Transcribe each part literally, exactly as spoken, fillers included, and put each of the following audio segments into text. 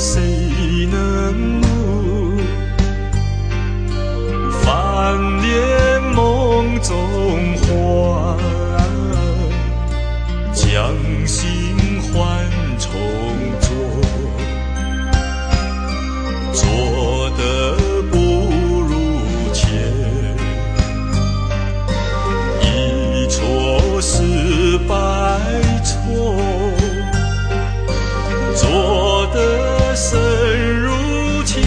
谁能悟？翻脸梦中花，将心换重做，做得不如前，一错是百错，做得深如浅，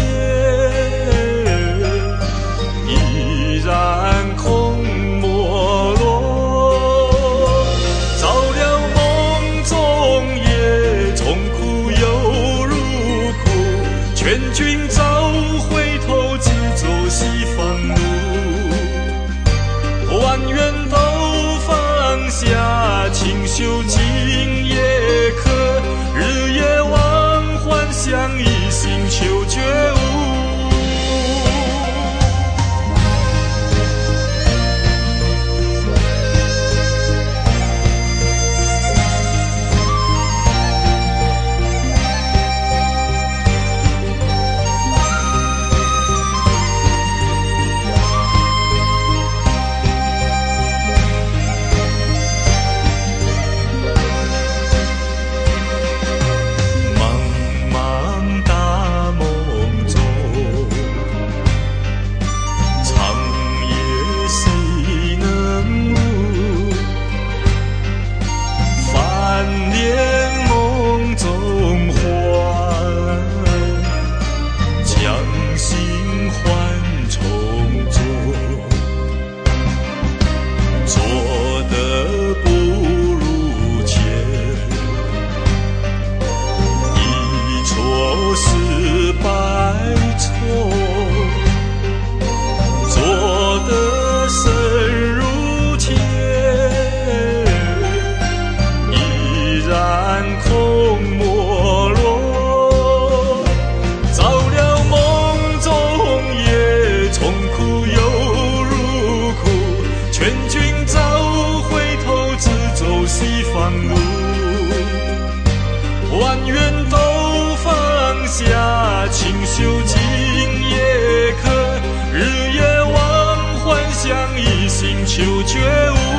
依然空没落。照料梦中夜，从苦又入苦，劝君早回头，只走西方路。万缘都放下，清修今夜可，日夜忘还乡，一心求觉悟。万缘都放下，清修今夜可，日夜忘还乡，一心求觉悟。